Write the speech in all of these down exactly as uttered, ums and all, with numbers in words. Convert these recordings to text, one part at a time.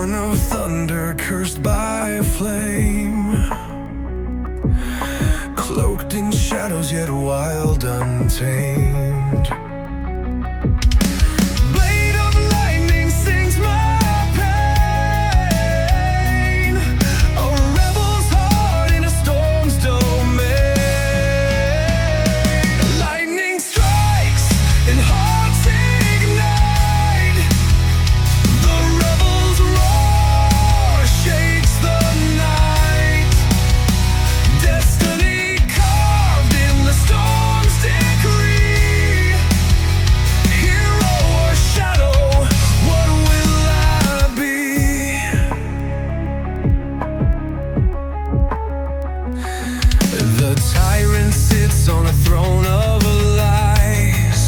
born of thunder, cursed by flame, cloaked in shadows, yet wild, untamed. Blade of lightning sings my pain, a rebel's heart in a storm's domain. Lightning strikes and hearts ignite, the rebel's roar shakes the night. Destiny carved in the storm's decree, hero or shadow, what will I be? The tyrant sits on a throne of lies,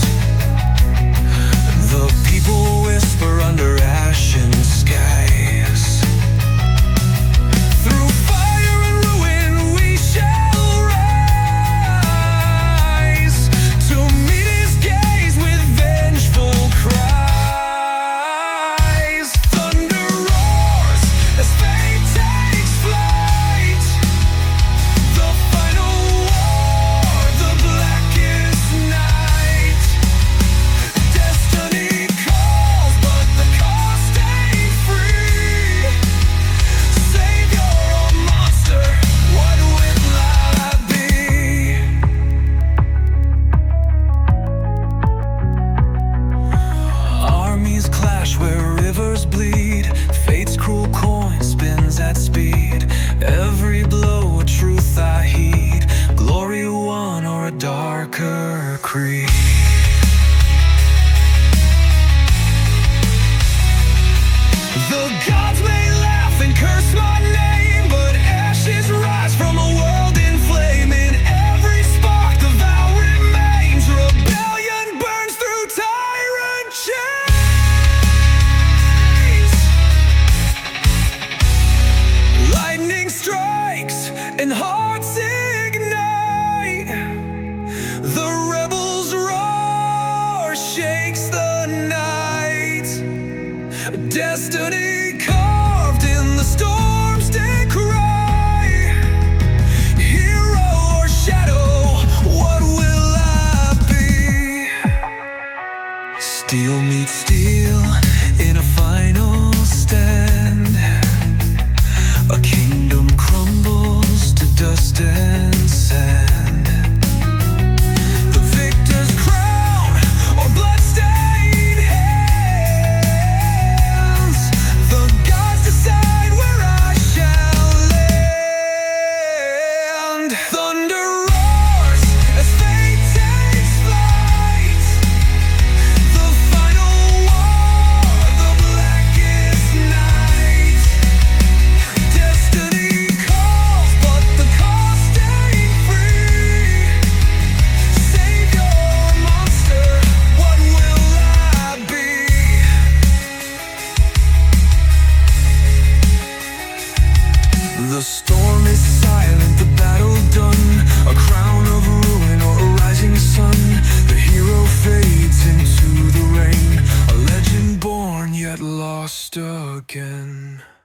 the people whisper under ashen skies. Through fire and ruin we shall rise, to meet his gaze with vengeful cries. Thunder roars as fate takes flight, the final war, the blackest night. Destiny calls, but the cost ain't free. Savior or monster, what will I be? Armies clash where rivers bleed, fate's cruel coin spins at speed. Every blow a truth I heed, glory won or a darker creed. The gods may laugh and curse my name, but ashes rise from a world in flame. In every spark the vow remains, rebellion burns through tyrant chains. Lightning strikes and hearts ignite, the rebel's roar shakes the night. Destiny carved in the storm's decry, hero or shadow, what will I be? Steel meets steel in a final stand, a kingdom crumbles to dust and sand. The victor's crown or bloodstained hands, the gods decide where I shall land. Thunder roars as fate takes flight, the final war, the blackest night. Destiny calls, but the cost ain't free. Savior or monster, what will I be? The storm is silent, the battle done, a crown of ruin or a rising sun. The hero fades into the rain, a legend born yet lost again.